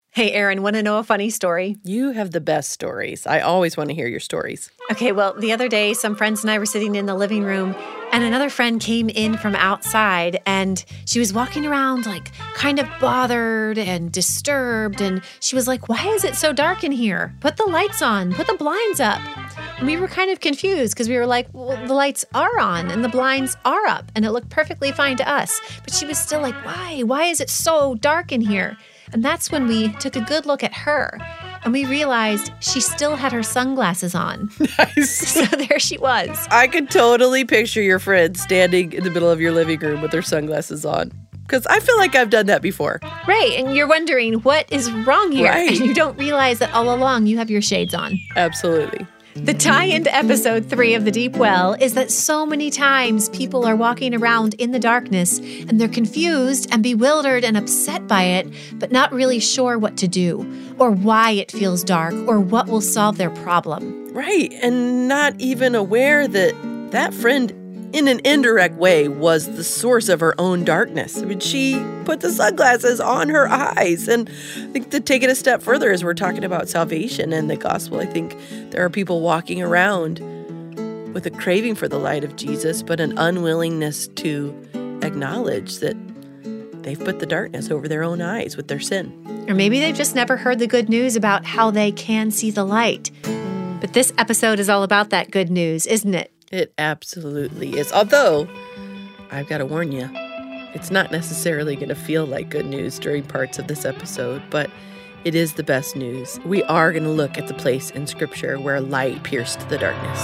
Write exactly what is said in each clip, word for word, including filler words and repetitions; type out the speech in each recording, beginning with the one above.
Hey, Erin, want to know a funny story? You have the best stories. I always want to hear your stories. Okay, well, the other day, some friends and I were sitting in the living room, and another friend came in from outside, and she was walking around like kind of bothered and disturbed, and she was like, "Why is it so dark in here? Put the lights on, put the blinds up." And we were kind of confused because we were like, well, the lights are on and the blinds are up, and it looked perfectly fine to us. But she was still like, why? Why is it so dark in here? And that's when we took a good look at her, and we realized she still had her sunglasses on. Nice. So there she was. I could totally picture your friend standing in the middle of your living room with her sunglasses on. Because I feel like I've done that before. Right, and you're wondering, what is wrong here? Right. And you don't realize that all along you have your shades on. Absolutely. The tie-in to episode three of The Deep Well is that so many times people are walking around in the darkness and they're confused and bewildered and upset by it, but not really sure what to do or why it feels dark or what will solve their problem. Right, and not even aware that that friend, in an indirect way, was the source of her own darkness. I mean, she put the sunglasses on her eyes. And I think to take it a step further, as we're talking about salvation and the gospel, I think there are people walking around with a craving for the light of Jesus, but an unwillingness to acknowledge that they've put the darkness over their own eyes with their sin. Or maybe they've just never heard the good news about how they can see the light. But this episode is all about that good news, isn't it? It absolutely is. Although, I've got to warn you, it's not necessarily going to feel like good news during parts of this episode, but it is the best news. We are going to look at the place in Scripture where light pierced the darkness.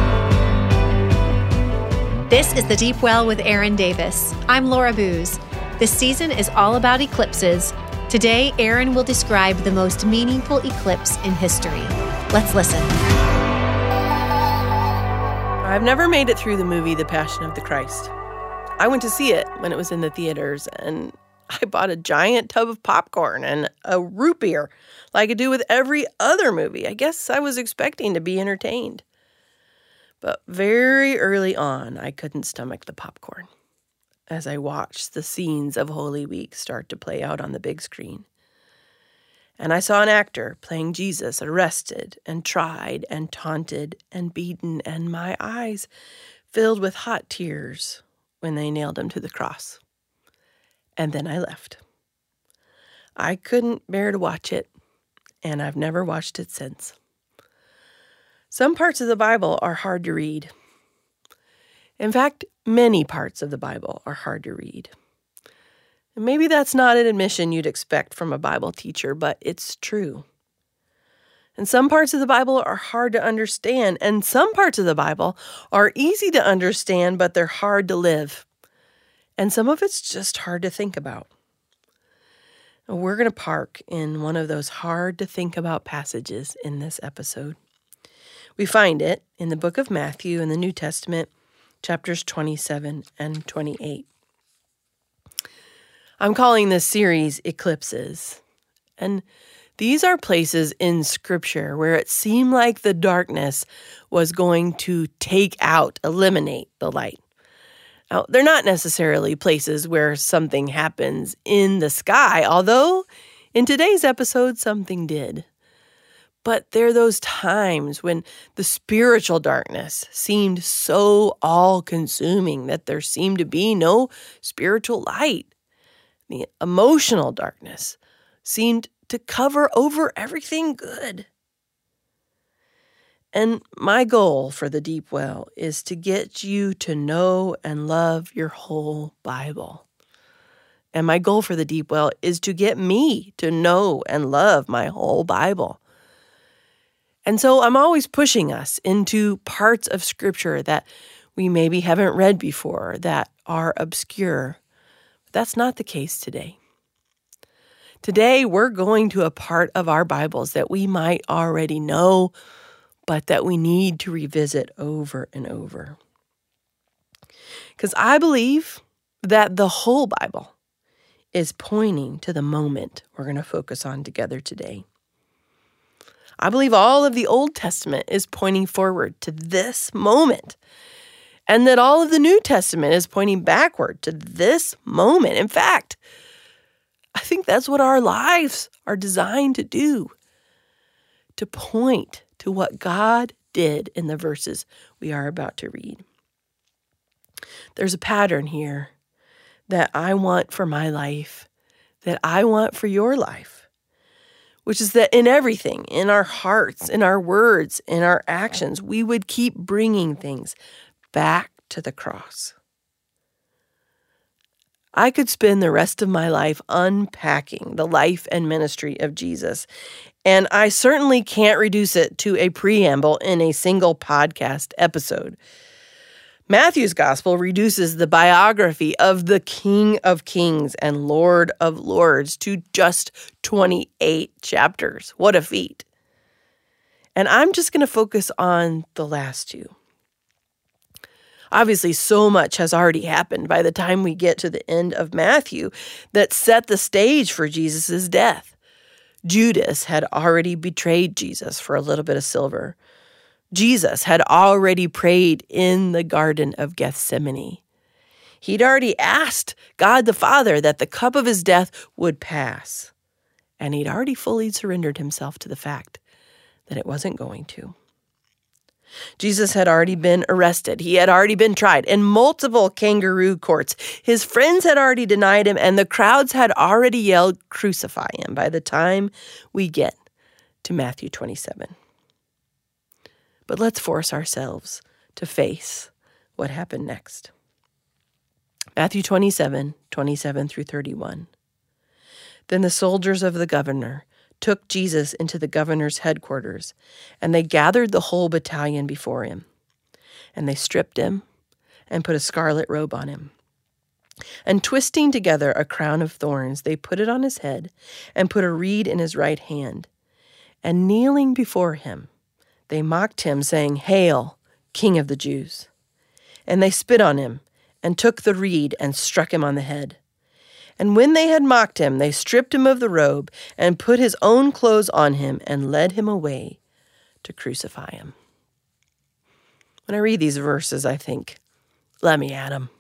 This is The Deep Well with Erin Davis. I'm Laura Booz. This season is all about eclipses. Today, Erin will describe the most meaningful eclipse in history. Let's listen. I've never made it through the movie The Passion of the Christ. I went to see it when it was in the theaters, and I bought a giant tub of popcorn and a root beer like I do with every other movie. I guess I was expecting to be entertained. But very early on, I couldn't stomach the popcorn as I watched the scenes of Holy Week start to play out on the big screen. And I saw an actor playing Jesus arrested and tried and taunted and beaten, and my eyes filled with hot tears when they nailed him to the cross. And then I left. I couldn't bear to watch it, and I've never watched it since. Some parts of the Bible are hard to read. In fact, many parts of the Bible are hard to read. And maybe that's not an admission you'd expect from a Bible teacher, but it's true. And some parts of the Bible are hard to understand, and some parts of the Bible are easy to understand, but they're hard to live. And some of it's just hard to think about. And we're going to park in one of those hard to think about passages in this episode. We find it in the book of Matthew in the New Testament, chapters twenty-seven and twenty-eight. I'm calling this series Eclipses. And these are places in Scripture where it seemed like the darkness was going to take out, eliminate the light. Now, they're not necessarily places where something happens in the sky, although in today's episode, something did. But they're those times when the spiritual darkness seemed so all-consuming that there seemed to be no spiritual light. The emotional darkness seemed to cover over everything good. And my goal for The Deep Well is to get you to know and love your whole Bible. And my goal for The Deep Well is to get me to know and love my whole Bible. And so I'm always pushing us into parts of Scripture that we maybe haven't read before, that are obscure. That's not the case today. Today, we're going to a part of our Bibles that we might already know, but that we need to revisit over and over. Because I believe that the whole Bible is pointing to the moment we're going to focus on together today. I believe all of the Old Testament is pointing forward to this moment. And that all of the New Testament is pointing backward to this moment. In fact, I think that's what our lives are designed to do, to point to what God did in the verses we are about to read. There's a pattern here that I want for my life, that I want for your life, which is that in everything, in our hearts, in our words, in our actions, we would keep bringing things back to the cross. I could spend the rest of my life unpacking the life and ministry of Jesus, and I certainly can't reduce it to a preamble in a single podcast episode. Matthew's gospel reduces the biography of the King of Kings and Lord of Lords to just twenty-eight chapters. What a feat. And I'm just going to focus on the last two. Obviously, so much has already happened by the time we get to the end of Matthew that set the stage for Jesus' death. Judas had already betrayed Jesus for a little bit of silver. Jesus had already prayed in the Garden of Gethsemane. He'd already asked God the Father that the cup of his death would pass. And he'd already fully surrendered himself to the fact that it wasn't going to. Jesus had already been arrested. He had already been tried in multiple kangaroo courts. His friends had already denied him, and the crowds had already yelled, "Crucify him," by the time we get to Matthew twenty-seven. But let's force ourselves to face what happened next. Matthew twenty-seven, twenty-seven through thirty-one. Then the soldiers of the governor took Jesus into the governor's headquarters, and they gathered the whole battalion before him. And they stripped him and put a scarlet robe on him. And twisting together a crown of thorns, they put it on his head and put a reed in his right hand. And kneeling before him, they mocked him, saying, "Hail, King of the Jews!" And they spit on him and took the reed and struck him on the head. And when they had mocked him, they stripped him of the robe and put his own clothes on him and led him away to crucify him. When I read these verses, I think, let me at him.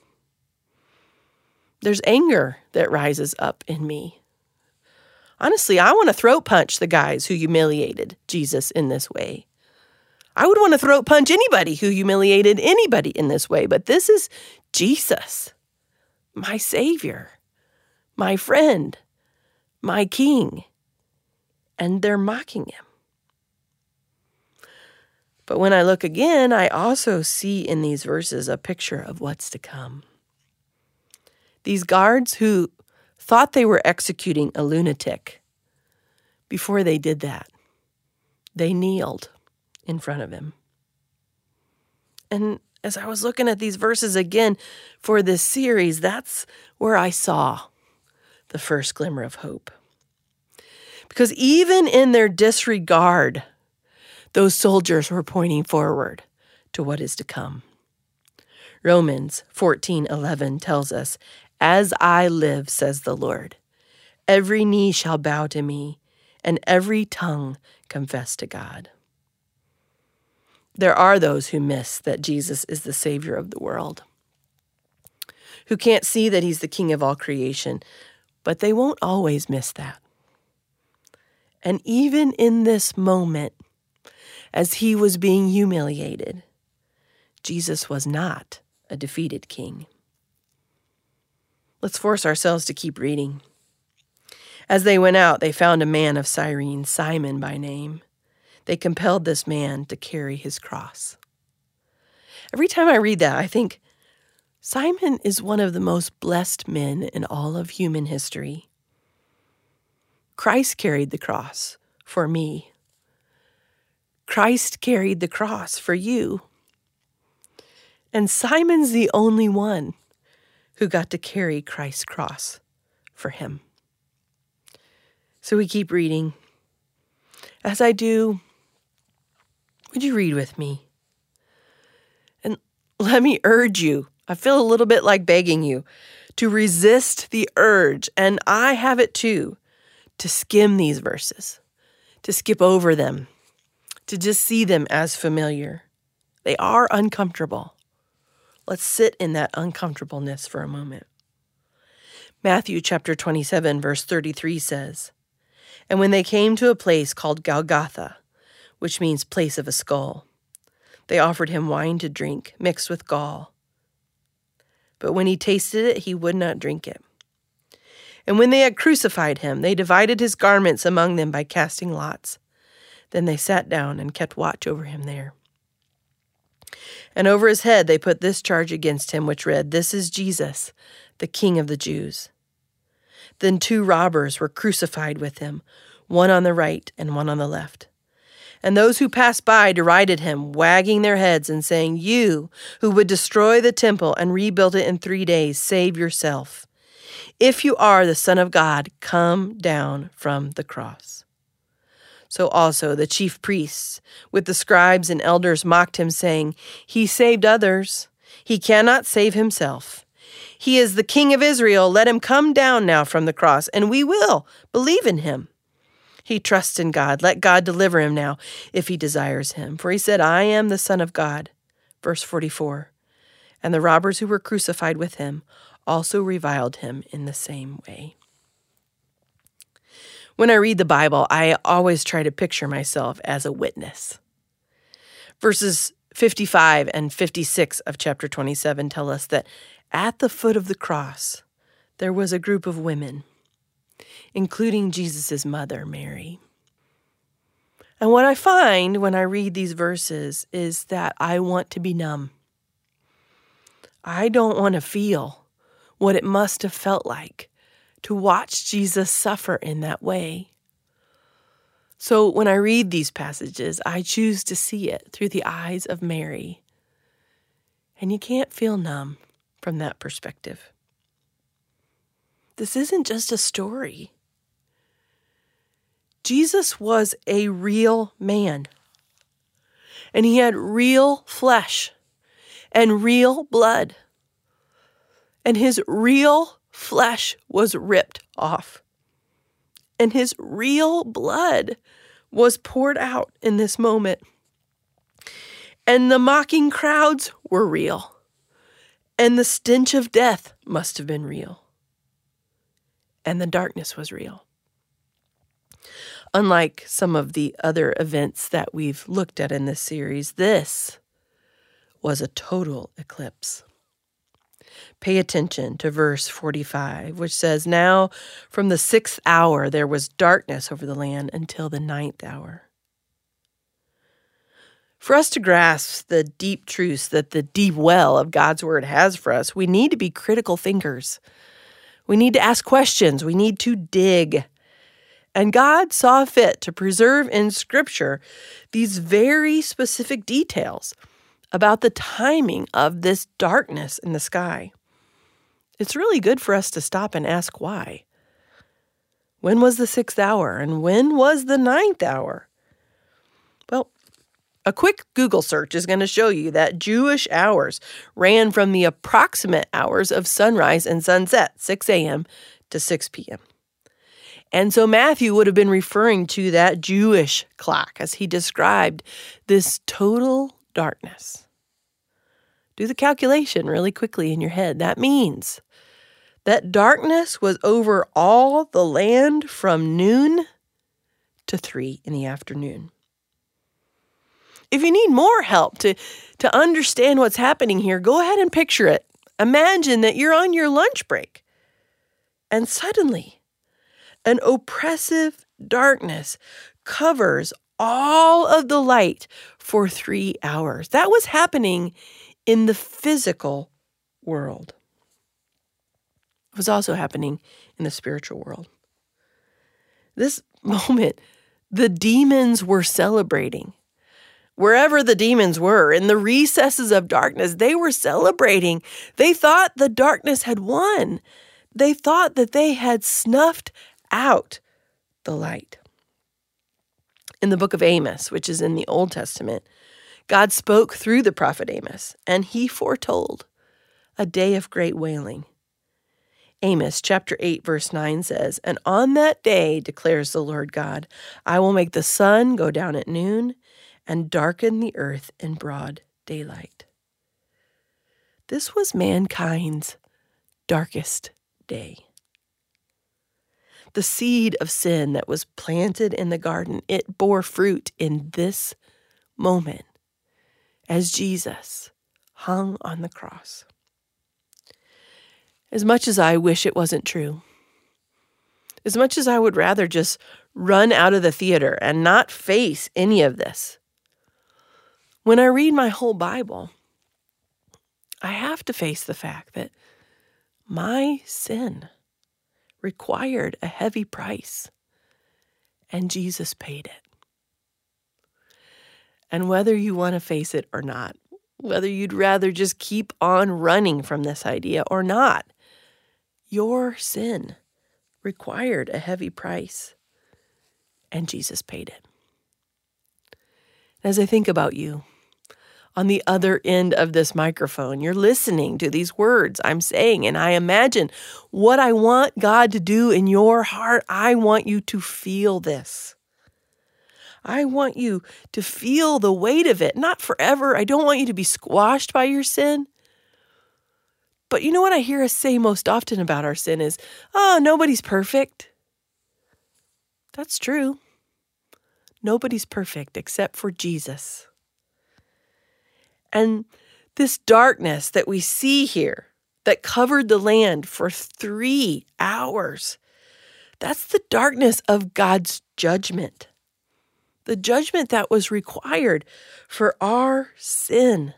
There's anger that rises up in me. Honestly, I want to throat punch the guys who humiliated Jesus in this way. I would want to throat punch anybody who humiliated anybody in this way, but this is Jesus, my Savior, my friend, my King, and they're mocking him. But when I look again, I also see in these verses a picture of what's to come. These guards who thought they were executing a lunatic, before they did that, they kneeled in front of him. And as I was looking at these verses again for this series, that's where I saw the first glimmer of hope. Because even in their disregard, those soldiers were pointing forward to what is to come. Romans fourteen eleven tells us, "As I live, says the Lord, every knee shall bow to me, and every tongue confess to God." There are those who miss that Jesus is the Savior of the world, who can't see that he's the King of all creation, but they won't always miss that. And even in this moment, as he was being humiliated, Jesus was not a defeated king. Let's force ourselves to keep reading. As they went out, they found a man of Cyrene, Simon by name. They compelled this man to carry his cross. Every time I read that, I think, Simon is one of the most blessed men in all of human history. Christ carried the cross for me. Christ carried the cross for you. And Simon's the only one who got to carry Christ's cross for him. So we keep reading. As I do, would you read with me? And let me urge you, I feel a little bit like begging you, to resist the urge, and I have it too, to skim these verses, to skip over them, to just see them as familiar. They are uncomfortable. Let's sit in that uncomfortableness for a moment. Matthew chapter twenty-seven, verse thirty-three says, "And when they came to a place called Golgotha, which means place of a skull, they offered him wine to drink, mixed with gall. But when he tasted it, he would not drink it. And when they had crucified him, they divided his garments among them by casting lots. Then they sat down and kept watch over him there. And over his head they put this charge against him, which read, 'This is Jesus, the King of the Jews.' Then two robbers were crucified with him, one on the right and one on the left. And those who passed by derided him, wagging their heads and saying, 'You who would destroy the temple and rebuild it in three days, save yourself. If you are the Son of God, come down from the cross.' So also the chief priests with the scribes and elders mocked him, saying, 'He saved others. He cannot save himself. He is the King of Israel. Let him come down now from the cross, and we will believe in him. He trusts in God. Let God deliver him now, if he desires him. For he said, I am the Son of God.'" Verse forty-four. "And the robbers who were crucified with him also reviled him in the same way." When I read the Bible, I always try to picture myself as a witness. Verses fifty-five and fifty-six of chapter twenty-seven tell us that at the foot of the cross, there was a group of women, including Jesus' mother, Mary. And what I find when I read these verses is that I want to be numb. I don't want to feel what it must have felt like to watch Jesus suffer in that way. So when I read these passages, I choose to see it through the eyes of Mary. And you can't feel numb from that perspective. This isn't just a story. Jesus was a real man, and he had real flesh and real blood, and his real flesh was ripped off, and his real blood was poured out in this moment, and the mocking crowds were real, and the stench of death must have been real, and the darkness was real. Unlike some of the other events that we've looked at in this series, this was a total eclipse. Pay attention to verse forty-five, which says, "Now from the sixth hour there was darkness over the land until the ninth hour." For us to grasp the deep truths that the deep well of God's word has for us, we need to be critical thinkers. We need to ask questions. We need to dig. And God saw fit to preserve in Scripture these very specific details about the timing of this darkness in the sky. It's really good for us to stop and ask why. When was the sixth hour, and when was the ninth hour? Well, a quick Google search is going to show you that Jewish hours ran from the approximate hours of sunrise and sunset, six a.m. to six p.m. And so Matthew would have been referring to that Jewish clock as he described this total darkness. Do the calculation really quickly in your head. That means that darkness was over all the land from noon to three in the afternoon. If you need more help to, to understand what's happening here, go ahead and picture it. Imagine that you're on your lunch break, and suddenly an oppressive darkness covers all of the light for three hours. That was happening in the physical world. It was also happening in the spiritual world. This moment, the demons were celebrating. Wherever the demons were, in the recesses of darkness, they were celebrating. They thought the darkness had won. They thought that they had snuffed out the light. In the book of Amos, which is in the Old Testament, God spoke through the prophet Amos, and he foretold a day of great wailing. Amos chapter eight, verse nine says, "And on that day, declares the Lord God, I will make the sun go down at noon and darken the earth in broad daylight." This was mankind's darkest day. The seed of sin that was planted in the garden, it bore fruit in this moment as Jesus hung on the cross. As much as I wish it wasn't true, as much as I would rather just run out of the theater and not face any of this, when I read my whole Bible, I have to face the fact that my sin required a heavy price, and Jesus paid it. And whether you want to face it or not, whether you'd rather just keep on running from this idea or not, your sin required a heavy price, and Jesus paid it. As I think about you, on the other end of this microphone, you're listening to these words I'm saying, and I imagine what I want God to do in your heart. I want you to feel this. I want you to feel the weight of it, not forever. I don't want you to be squashed by your sin. But you know what I hear us say most often about our sin is, oh, nobody's perfect. That's true. Nobody's perfect except for Jesus. And this darkness that we see here that covered the land for three hours, that's the darkness of God's judgment. The judgment that was required for our sin.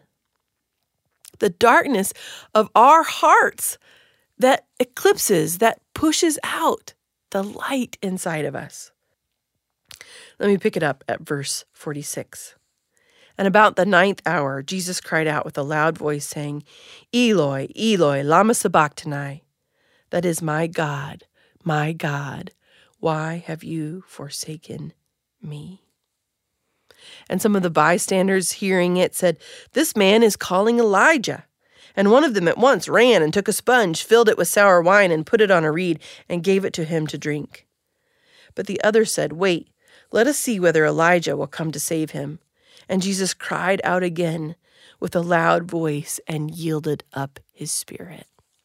The darkness of our hearts that eclipses, that pushes out the light inside of us. Let me pick it up at verse forty-six. And about the ninth hour, Jesus cried out with a loud voice, saying, Eloi, Eloi, lama sabachthani? That is, my God, my God, why have you forsaken me? And some of the bystanders hearing it said, this man is calling Elijah. And one of them at once ran and took a sponge, filled it with sour wine, and put it on a reed, and gave it to him to drink. But the other said, wait, let us see whether Elijah will come to save him. And Jesus cried out again with a loud voice and yielded up his spirit.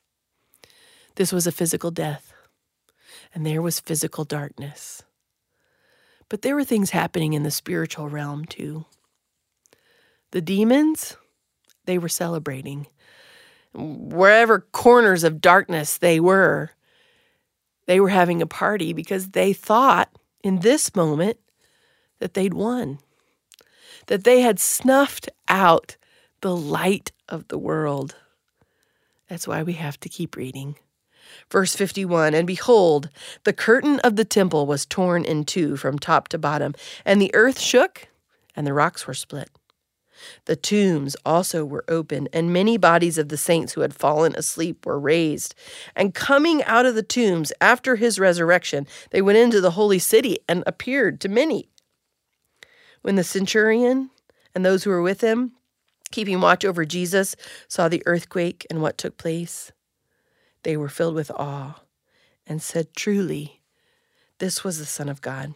This was a physical death, and there was physical darkness. But there were things happening in the spiritual realm too. The demons, they were celebrating. Wherever corners of darkness they were, they were having a party because they thought in this moment that they'd won. That they had snuffed out the light of the world. That's why we have to keep reading. Verse fifty-one, and behold, the curtain of the temple was torn in two from top to bottom, and the earth shook, and the rocks were split. The tombs also were opened, and many bodies of the saints who had fallen asleep were raised. And coming out of the tombs after his resurrection, they went into the holy city and appeared to many. When the centurion and those who were with him, keeping watch over Jesus, saw the earthquake and what took place, they were filled with awe and said, truly, this was the Son of God.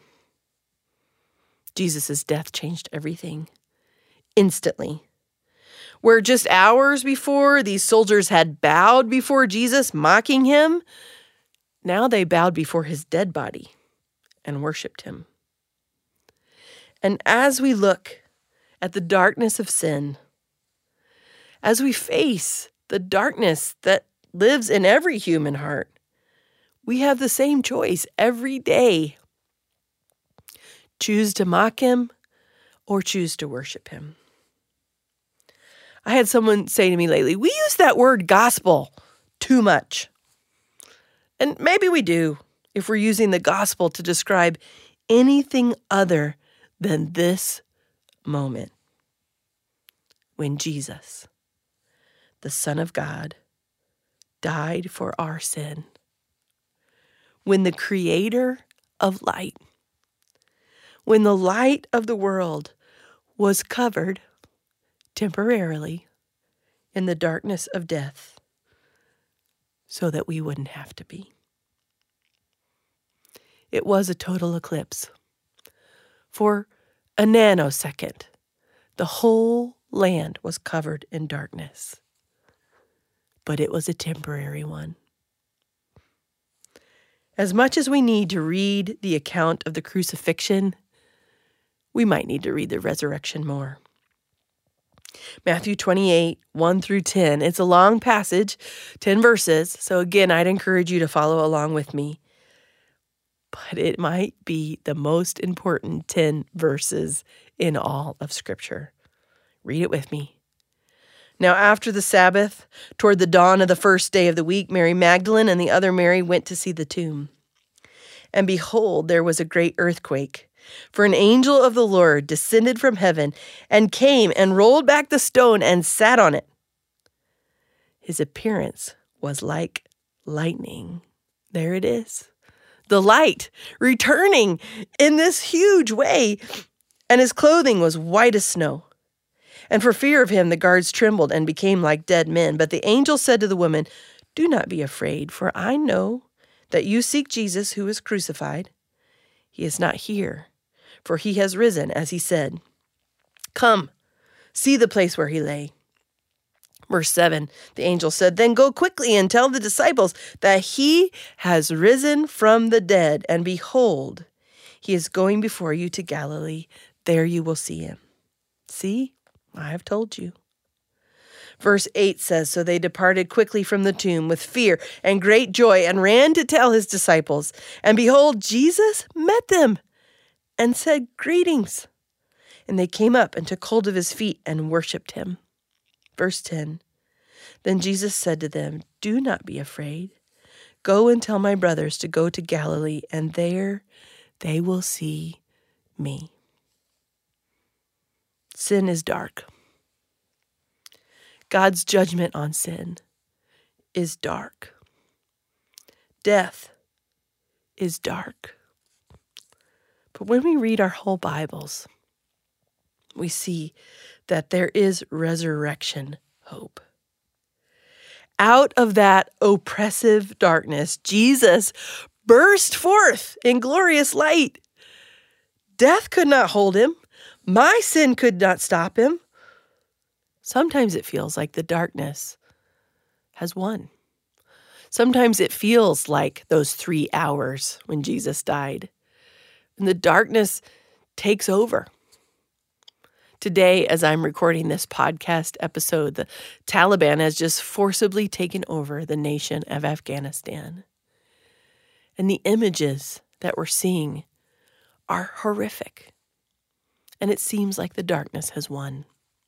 Jesus' death changed everything instantly. Where just hours before these soldiers had bowed before Jesus, mocking him, now they bowed before his dead body and worshiped him. And as we look at the darkness of sin, as we face the darkness that lives in every human heart, we have the same choice every day. Choose to mock him or choose to worship him. I had someone say to me lately, we use that word gospel too much. And maybe we do if we're using the gospel to describe anything other than this moment when Jesus, the Son of God, died for our sin. When the Creator of light, when the light of the world was covered temporarily in the darkness of death so that we wouldn't have to be. It was a total eclipse. For a nanosecond, the whole land was covered in darkness. But it was a temporary one. As much as we need to read the account of the crucifixion, we might need to read the resurrection more. Matthew twenty-eight, one through ten. It's a long passage, ten verses. So again, I'd encourage you to follow along with me. But it might be the most important ten verses in all of Scripture. Read it with me. Now after the Sabbath, toward the dawn of the first day of the week, Mary Magdalene and the other Mary went to see the tomb. And behold, there was a great earthquake. For an angel of the Lord descended from heaven and came and rolled back the stone and sat on it. His appearance was like lightning. There it is. The light returning in this huge way. And his clothing was white as snow. And for fear of him, the guards trembled and became like dead men. But the angel said to the woman, "Do not be afraid, for I know that you seek Jesus who was crucified. He is not here, for he has risen, as he said. Come, see the place where he lay." Verse seven, the angel said, "Then go quickly and tell the disciples that he has risen from the dead, and behold, he is going before you to Galilee. There you will see him." See? I have told you. Verse eight says, "So they departed quickly from the tomb with fear and great joy and ran to tell his disciples. And behold, Jesus met them and said, 'Greetings.' And they came up and took hold of his feet and worshipped him." Verse ten, "Then Jesus said to them, 'Do not be afraid. Go and tell my brothers to go to Galilee, and there they will see me.'" Sin is dark. God's judgment on sin is dark. Death is dark. But when we read our whole Bibles, we see that there is resurrection hope. Out of that oppressive darkness, Jesus burst forth in glorious light. Death could not hold him. My sin could not stop him. Sometimes it feels like the darkness has won. Sometimes it feels like those three hours when Jesus died, and the darkness takes over. Today, as I'm recording this podcast episode, the Taliban has just forcibly taken over the nation of Afghanistan. And the images that we're seeing are horrific. And it seems like the darkness has won.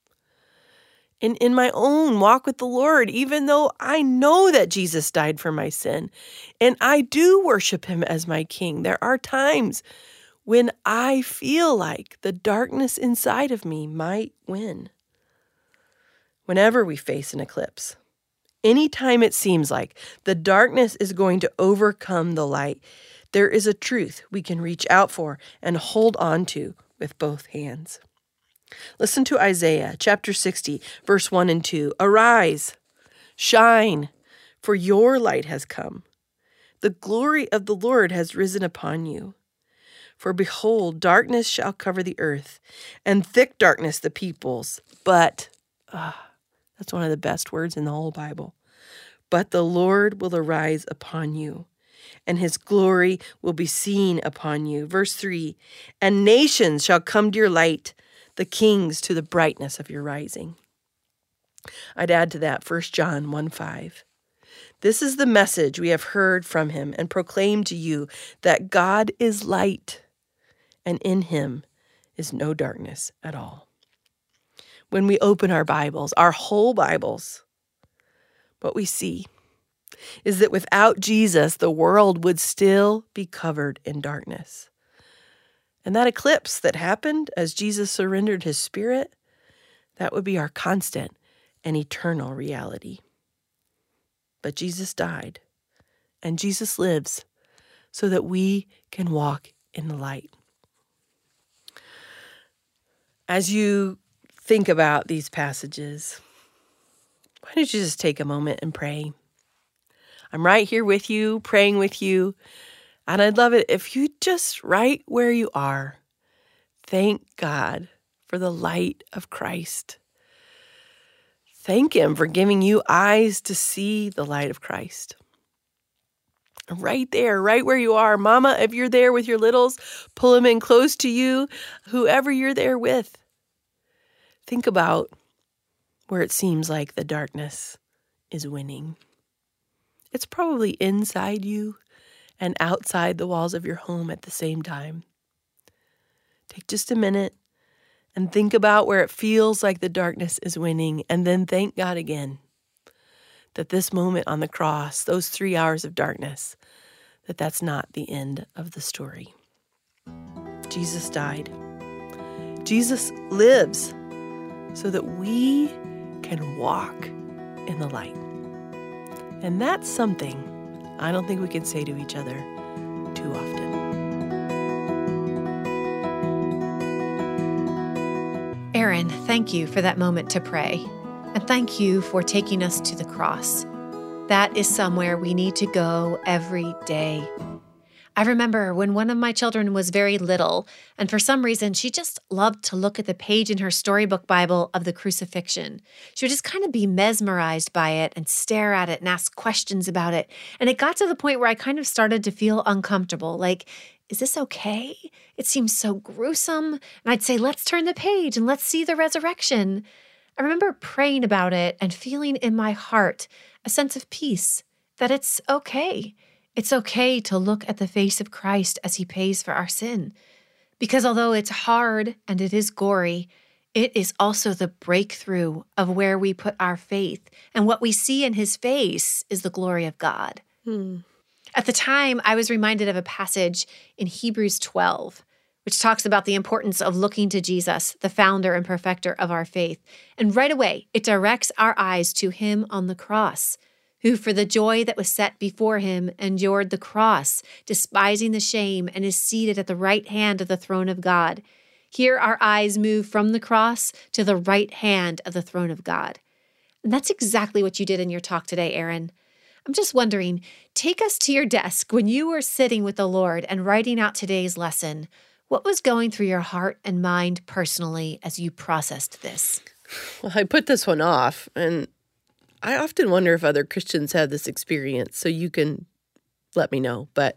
And in my own walk with the Lord, even though I know that Jesus died for my sin, and I do worship him as my king, there are times when I feel like the darkness inside of me might win. Whenever we face an eclipse, anytime it seems like the darkness is going to overcome the light, there is a truth we can reach out for and hold on to with both hands. Listen to Isaiah chapter sixty, verse one and two. "Arise, shine, for your light has come. The glory of the Lord has risen upon you. For behold, darkness shall cover the earth, and thick darkness the peoples. But," ah, that's one of the best words in the whole Bible, "but the Lord will arise upon you, and his glory will be seen upon you." Verse three, "And nations shall come to your light, the kings to the brightness of your rising." I'd add to that First John one five. "This is the message we have heard from him and proclaimed to you, that God is light, and in him is no darkness at all." When we open our Bibles, our whole Bibles, what we see is that without Jesus, the world would still be covered in darkness. And that eclipse that happened as Jesus surrendered his spirit, that would be our constant and eternal reality. But Jesus died, and Jesus lives so that we can walk in the light. As you think about these passages, why don't you just take a moment and pray? I'm right here with you, praying with you. And I'd love it if you just, right where you are, thank God for the light of Christ. Thank him for giving you eyes to see the light of Christ. right there, right where you are. Mama, if you're there with your littles, pull them in close to you, whoever you're there with. Think about where it seems like the darkness is winning. It's probably inside you and outside the walls of your home at the same time. Take just a minute and think about where it feels like the darkness is winning, and then thank God again that this moment on the cross, those three hours of darkness, that that's not the end of the story. Jesus died. Jesus lives so that we can walk in the light. And that's something I don't think we can say to each other too often. Erin, thank you for that moment to pray. And thank you for taking us to the cross. That is somewhere we need to go every day. I remember when one of my children was very little, and for some reason, she just loved to look at the page in her storybook Bible of the crucifixion. She would just kind of be mesmerized by it and stare at it and ask questions about it. And it got to the point where I kind of started to feel uncomfortable, like, is this okay? It seems so gruesome. And I'd say, let's turn the page and let's see the resurrection. I remember praying about it and feeling in my heart a sense of peace, that it's okay. It's okay to look at the face of Christ as he pays for our sin. Because although it's hard and it is gory, it is also the breakthrough of where we put our faith. And what we see in his face is the glory of God. Hmm. At the time, I was reminded of a passage in Hebrews twelve, which talks about the importance of looking to Jesus, the founder and perfecter of our faith. And right away, it directs our eyes to him on the cross, who for the joy that was set before him endured the cross, despising the shame, and is seated at the right hand of the throne of God. Here our eyes move from the cross to the right hand of the throne of God. And that's exactly what you did in your talk today, Erin. I'm just wondering, take us to your desk when you were sitting with the Lord and writing out today's lesson. What was going through your heart and mind personally as you processed this? Well, I put this one off, and I often wonder if other Christians have this experience, so you can let me know. But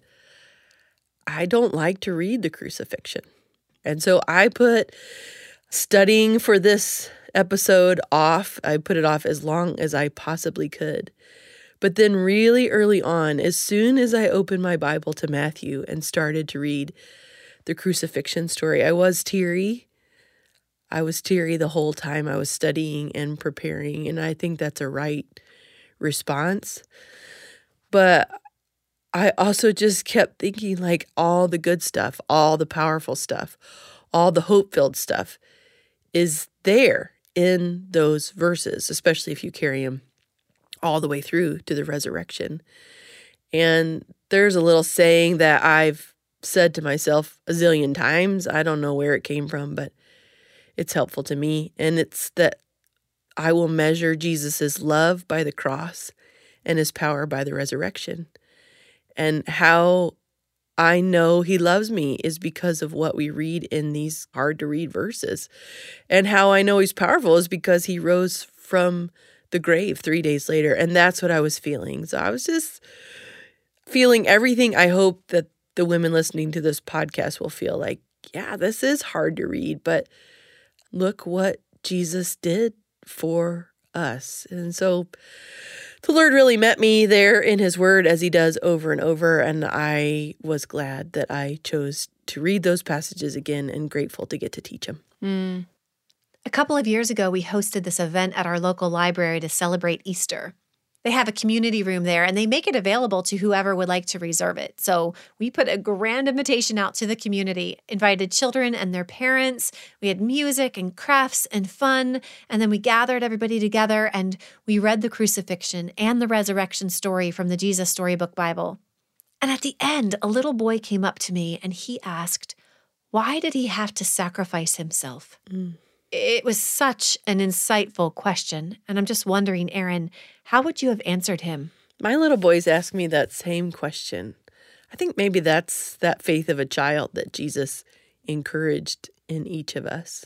I don't like to read the crucifixion. And so I put studying for this episode off. I put it off as long as I possibly could. But then really early on, as soon as I opened my Bible to Matthew and started to read the crucifixion story, I was teary. I was teary the whole time I was studying and preparing, and I think that's a right response. But I also just kept thinking, like, all the good stuff, all the powerful stuff, all the hope-filled stuff is there in those verses, especially if you carry them all the way through to the resurrection. And there's a little saying that I've said to myself a zillion times. I don't know where it came from, but it's helpful to me. And it's that I will measure Jesus's love by the cross and his power by the resurrection. And how I know he loves me is because of what we read in these hard to read verses. And how I know he's powerful is because he rose from the grave three days later. And that's what I was feeling. So I was just feeling everything I hope that the women listening to this podcast will feel like, yeah, this is hard to read, but look what Jesus did for us. And so the Lord really met me there in his word, as he does over and over. And I was glad that I chose to read those passages again and grateful to get to teach them. Mm. A couple of years ago, we hosted this event at our local library to celebrate Easter. They have a community room there, and they make it available to whoever would like to reserve it. So we put a grand invitation out to the community, invited children and their parents. We had music and crafts and fun, and then we gathered everybody together, and we read the crucifixion and the resurrection story from the Jesus Storybook Bible. And at the end, a little boy came up to me, and he asked, why did he have to sacrifice himself? Mm. It was such an insightful question, and I'm just wondering, Erin, how would you have answered him? My little boys ask me that same question. I think maybe that's that faith of a child that Jesus encouraged in each of us.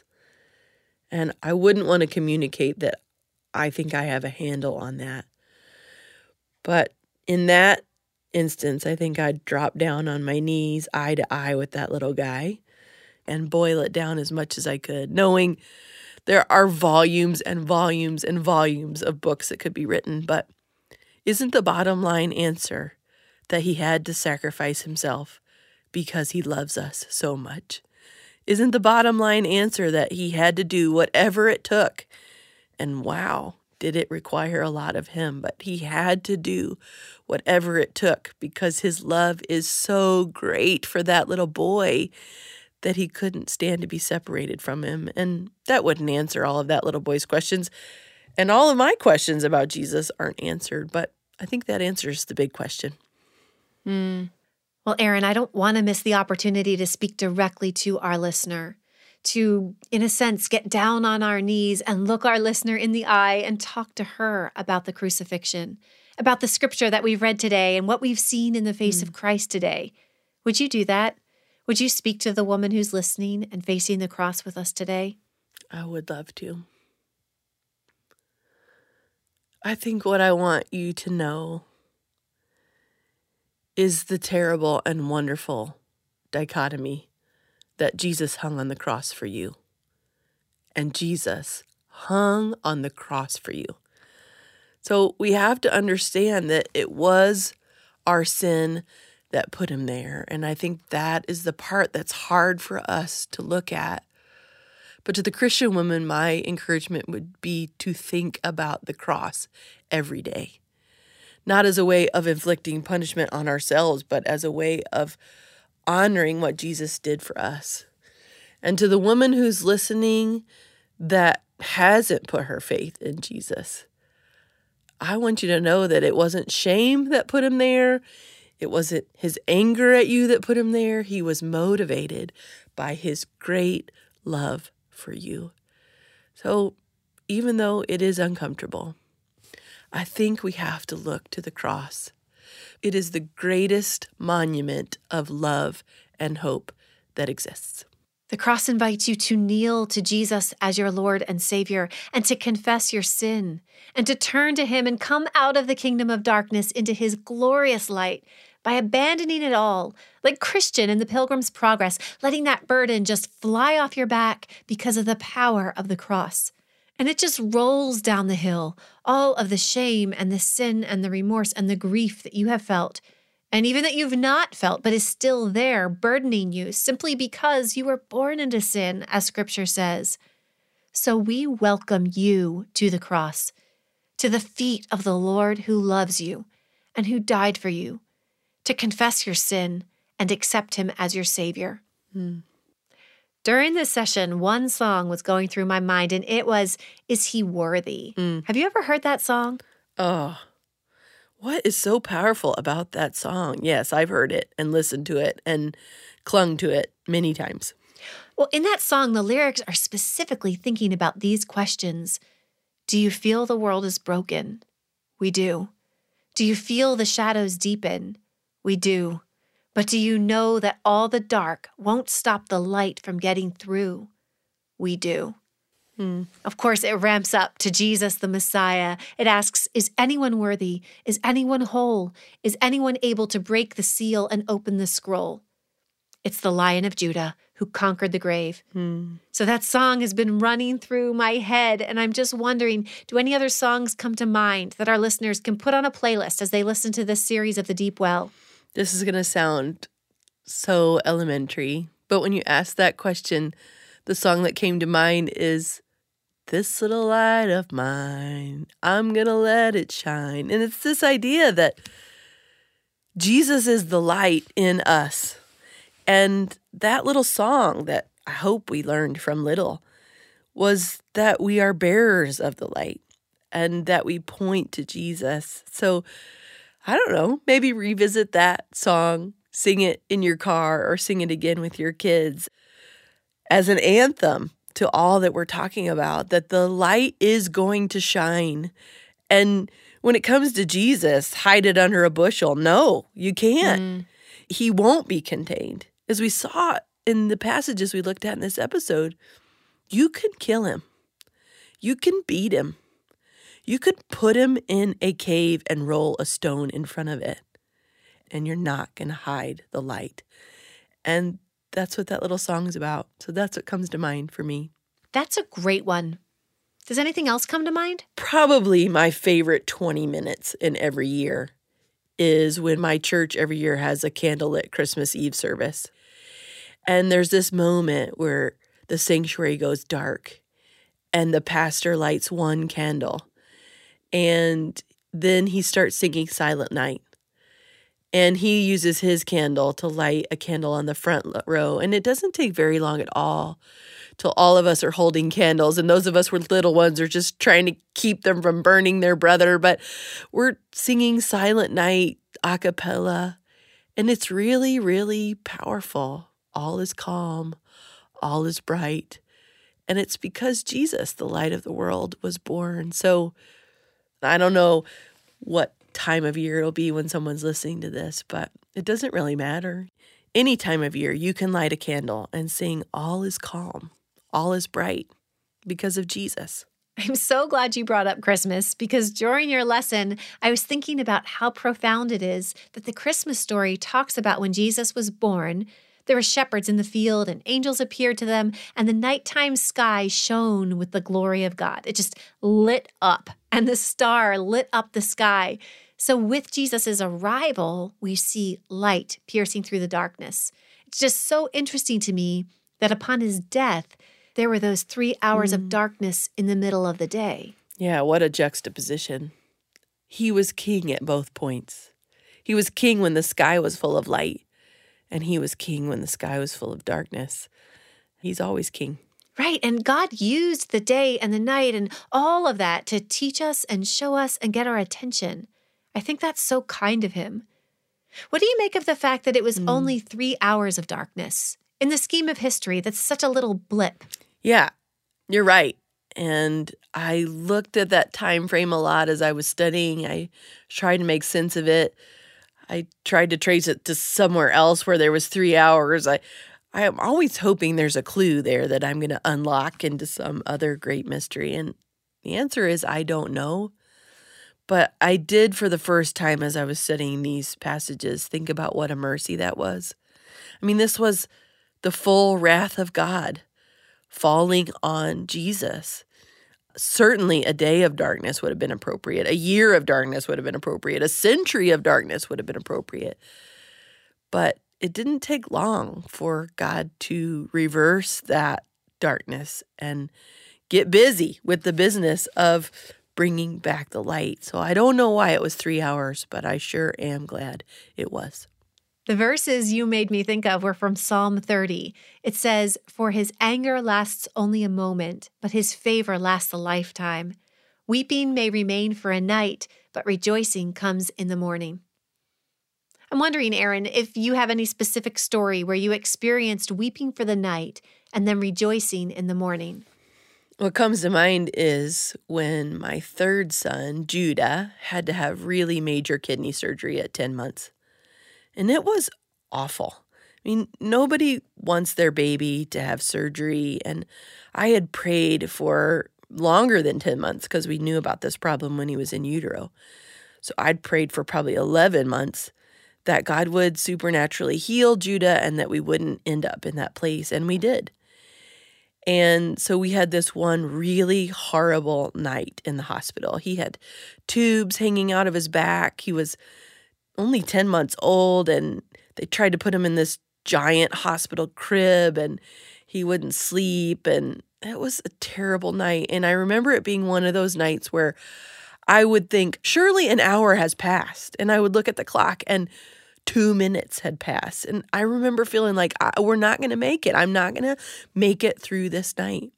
And I wouldn't want to communicate that I think I have a handle on that. But in that instance, I think I'd drop down on my knees, eye to eye with that little guy, and boil it down as much as I could, knowing there are volumes and volumes and volumes of books that could be written. But isn't the bottom line answer that he had to sacrifice himself because he loves us so much? Isn't the bottom line answer that he had to do whatever it took? And wow, did it require a lot of him, but he had to do whatever it took because his love is so great for that little boy that he couldn't stand to be separated from him. And that wouldn't answer all of that little boy's questions. And all of my questions about Jesus aren't answered, but I think that answers the big question. Mm. Well, Erin, I don't want to miss the opportunity to speak directly to our listener, to, in a sense, get down on our knees and look our listener in the eye and talk to her about the crucifixion, about the scripture that we've read today and what we've seen in the face mm. of Christ today. Would you do that? Would you speak to the woman who's listening and facing the cross with us today? I would love to. I think what I want you to know is the terrible and wonderful dichotomy that Jesus hung on the cross for you. And Jesus hung on the cross for you. So we have to understand that it was our sin that put him there. And I think that is the part that's hard for us to look at. But to the Christian woman, my encouragement would be to think about the cross every day. Not as a way of inflicting punishment on ourselves, but as a way of honoring what Jesus did for us. And to the woman who's listening that hasn't put her faith in Jesus, I want you to know that it wasn't shame that put him there. It wasn't his anger at you that put him there. He was motivated by his great love for you. So even though it is uncomfortable, I think we have to look to the cross. It is the greatest monument of love and hope that exists. The cross invites you to kneel to Jesus as your Lord and Savior and to confess your sin and to turn to him and come out of the kingdom of darkness into his glorious light by abandoning it all, like Christian in the Pilgrim's Progress, letting that burden just fly off your back because of the power of the cross. And it just rolls down the hill, all of the shame and the sin and the remorse and the grief that you have felt, and even that you've not felt, but is still there, burdening you simply because you were born into sin, as Scripture says. So we welcome you to the cross, to the feet of the Lord who loves you and who died for you, to confess your sin and accept him as your Savior. Hmm. During this session, one song was going through my mind, and it was, Is He Worthy? Mm. Have you ever heard that song? Oh, what is so powerful about that song? Yes, I've heard it and listened to it and clung to it many times. Well, in that song, the lyrics are specifically thinking about these questions. Do you feel the world is broken? We do. Do you feel the shadows deepen? We do. But do you know that all the dark won't stop the light from getting through? We do. Hmm. Of course, it ramps up to Jesus, the Messiah. It asks, is anyone worthy? Is anyone whole? Is anyone able to break the seal and open the scroll? It's the Lion of Judah who conquered the grave. Hmm. So that song has been running through my head, and I'm just wondering, do any other songs come to mind that our listeners can put on a playlist as they listen to this series of The Deep Well? This is going to sound so elementary, but when you ask that question, the song that came to mind is, This Little Light of Mine, I'm going to let it shine. And it's this idea that Jesus is the light in us. And that little song that I hope we learned from little was that we are bearers of the light and that we point to Jesus. So I don't know, maybe revisit that song, sing it in your car or sing it again with your kids as an anthem to all that we're talking about, that the light is going to shine. And when it comes to Jesus, hide it under a bushel. No, you can't. Mm. He won't be contained. As we saw in the passages we looked at in this episode, you can kill him. You can beat him. You could put him in a cave and roll a stone in front of it. and you're not going to hide the light. And that's what that little song is about. So that's what comes to mind for me. That's a great one. Does anything else come to mind? Probably my favorite twenty minutes in every year is when my church every year has a candlelit Christmas Eve service. And there's this moment where the sanctuary goes dark and the pastor lights one candle. And then he starts singing Silent Night. And he uses his candle to light a candle on the front row. And it doesn't take very long at all till all of us are holding candles. And those of us who are little ones are just trying to keep them from burning their brother. But we're singing Silent Night a cappella. And it's really, really powerful. All is calm. All is bright. And it's because Jesus, the light of the world, was born. So I don't know what time of year it'll be when someone's listening to this, but it doesn't really matter. Any time of year, you can light a candle and sing all is calm, all is bright because of Jesus. I'm so glad you brought up Christmas because during your lesson, I was thinking about how profound it is that the Christmas story talks about when Jesus was born. There were shepherds in the field and angels appeared to them and the nighttime sky shone with the glory of God. It just lit up and the star lit up the sky. So with Jesus' arrival, we see light piercing through the darkness. It's just so interesting to me that upon his death, there were those three hours mm. of darkness in the middle of the day. Yeah, what a juxtaposition. He was king at both points. He was king when the sky was full of light, and he was king when the sky was full of darkness. He's always king. Right, and God used the day and the night and all of that to teach us and show us and get our attention. I think that's so kind of him. What do you make of the fact that it was mm. only three hours of darkness? In the scheme of history, that's such a little blip. Yeah, you're right. And I looked at that time frame a lot as I was studying. I tried to make sense of it. I tried to trace it to somewhere else where there was three hours. I, I am always hoping there's a clue there that I'm going to unlock into some other great mystery. And the answer is I don't know. But I did, for the first time as I was studying these passages, think about what a mercy that was. I mean, this was the full wrath of God falling on Jesus. Certainly a day of darkness would have been appropriate. A year of darkness would have been appropriate. A century of darkness would have been appropriate. But it didn't take long for God to reverse that darkness and get busy with the business of bringing back the light. So I don't know why it was three hours, but I sure am glad it was. The verses you made me think of were from Psalm thirty. It says, "For his anger lasts only a moment, but his favor lasts a lifetime. Weeping may remain for a night, but rejoicing comes in the morning." I'm wondering, Aaron, if you have any specific story where you experienced weeping for the night and then rejoicing in the morning. What comes to mind is when my third son, Judah, had to have really major kidney surgery at ten months. And it was awful. I mean, nobody wants their baby to have surgery. And I had prayed for longer than ten months because we knew about this problem when he was in utero. So I'd prayed for probably eleven months that God would supernaturally heal Judah and that we wouldn't end up in that place. And we did. And so we had this one really horrible night in the hospital. He had tubes hanging out of his back. He was only ten months old, and they tried to put him in this giant hospital crib, and he wouldn't sleep. And it was a terrible night. And I remember it being one of those nights where I would think, surely an hour has passed. And I would look at the clock, and two minutes had passed. And I remember feeling like, we're not going to make it. I'm not going to make it through this night.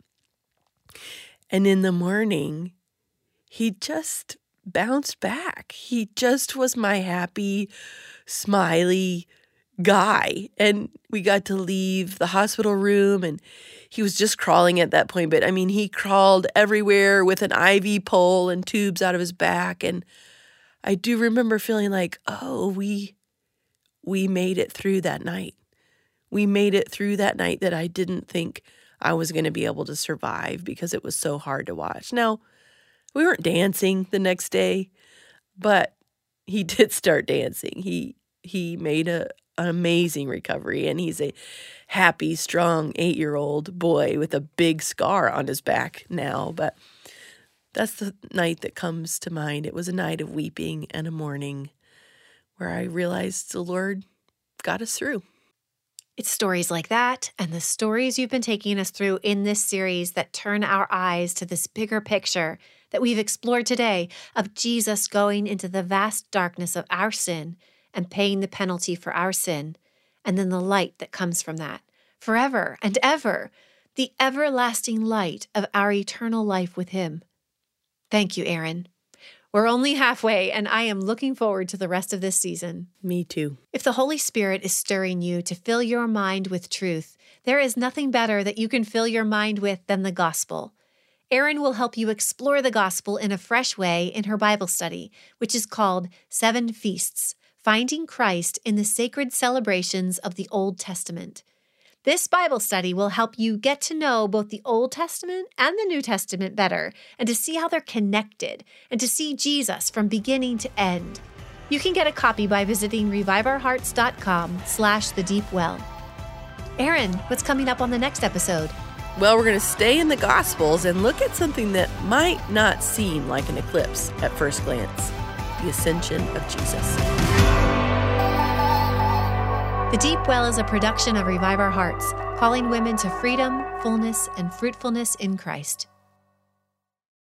And in the morning, he just bounced back. He just was my happy, smiley guy. And we got to leave the hospital room, and he was just crawling at that point. But I mean, he crawled everywhere with an I V pole and tubes out of his back. And I do remember feeling like, oh, we... We made it through that night. We made it through that night that I didn't think I was going to be able to survive because it was so hard to watch. Now, we weren't dancing the next day, but he did start dancing. He he made a, an amazing recovery, and he's a happy, strong eight-year-old boy with a big scar on his back now. But that's the night that comes to mind. It was a night of weeping and a mourning where I realized the Lord got us through. It's stories like that and the stories you've been taking us through in this series that turn our eyes to this bigger picture that we've explored today of Jesus going into the vast darkness of our sin and paying the penalty for our sin, and then the light that comes from that forever and ever, the everlasting light of our eternal life with him. Thank you, Aaron. We're only halfway, and I am looking forward to the rest of this season. Me too. If the Holy Spirit is stirring you to fill your mind with truth, there is nothing better that you can fill your mind with than the gospel. Erin will help you explore the gospel in a fresh way in her Bible study, which is called Seven Feasts, Finding Christ in the Sacred Celebrations of the Old Testament. This Bible study will help you get to know both the Old Testament and the New Testament better, and to see how they're connected, and to see Jesus from beginning to end. You can get a copy by visiting reviveourhearts.com slash the deep well. Aaron, what's coming up on the next episode? Well, we're going to stay in the Gospels and look at something that might not seem like an eclipse at first glance, the ascension of Jesus. The Deep Well is a production of Revive Our Hearts, calling women to freedom, fullness, and fruitfulness in Christ.